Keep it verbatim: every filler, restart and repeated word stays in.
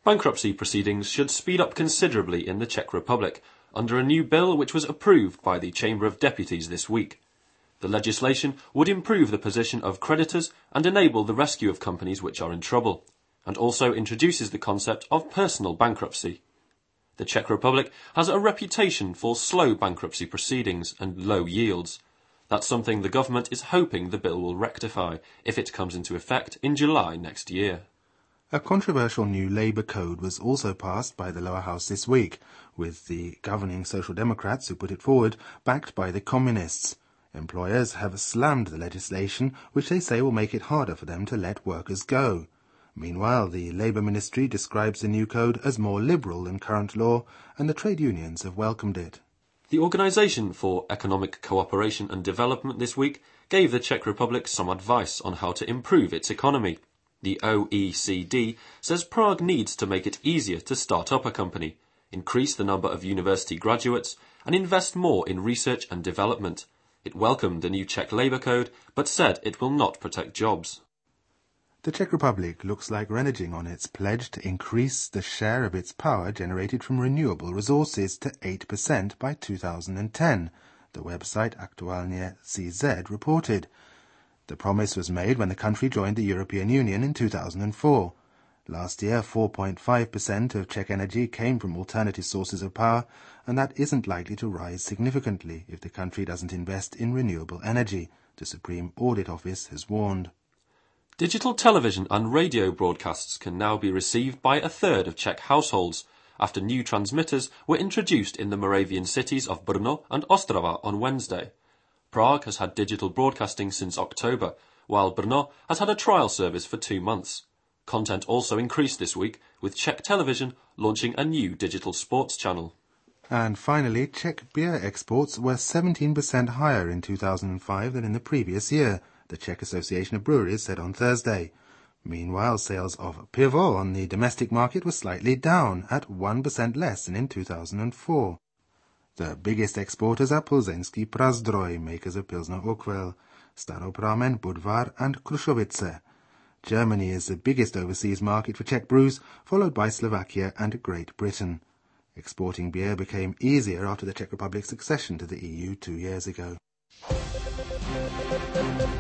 Bankruptcy proceedings should speed up considerably in the Czech Republic under a new bill which was approved by the Chamber of Deputies this week. The legislation would improve the position of creditors and enable the rescue of companies which are in trouble, and also introduces the concept of personal bankruptcy. The Czech Republic has a reputation for slow bankruptcy proceedings and low yields. That's something the government is hoping the bill will rectify if it comes into effect in July next year. A controversial new Labour code was also passed by the lower house this week, with the governing Social Democrats who put it forward backed by the Communists. Employers have slammed the legislation, which they say will make it harder for them to let workers go. Meanwhile, the Labour Ministry describes the new code as more liberal than current law, and the trade unions have welcomed it. The Organisation for Economic Cooperation and Development this week gave the Czech Republic some advice on how to improve its economy. The O E C D says Prague needs to make it easier to start up a company, increase the number of university graduates, and invest more in research and development. It welcomed the new Czech Labour Code, but said it will not protect jobs. The Czech Republic looks like reneging on its pledge to increase the share of its power generated from renewable resources to eight percent by two thousand ten, the website Aktuálně C Z reported. The promise was made when the country joined the European Union in two thousand four. Last year, four point five percent of Czech energy came from alternative sources of power, and that isn't likely to rise significantly if the country doesn't invest in renewable energy, the Supreme Audit Office has warned. Digital television and radio broadcasts can now be received by a third of Czech households, after new transmitters were introduced in the Moravian cities of Brno and Ostrava on Wednesday. Prague has had digital broadcasting since October, while Brno has had a trial service for two months. Content also increased this week, with Czech television launching a new digital sports channel. And finally, Czech beer exports were seventeen percent higher in two thousand five than in the previous year, the Czech Association of Breweries said on Thursday. Meanwhile, sales of pivo on the domestic market were slightly down, at one percent less than in two thousand four. The biggest exporters are Plzeňský Prazdroj, makers of Pilsner Urquell, Staropramen, Budvar and Krušovice. Germany is the biggest overseas market for Czech brews, followed by Slovakia and Great Britain. Exporting beer became easier after the Czech Republic's accession to the E U two years ago.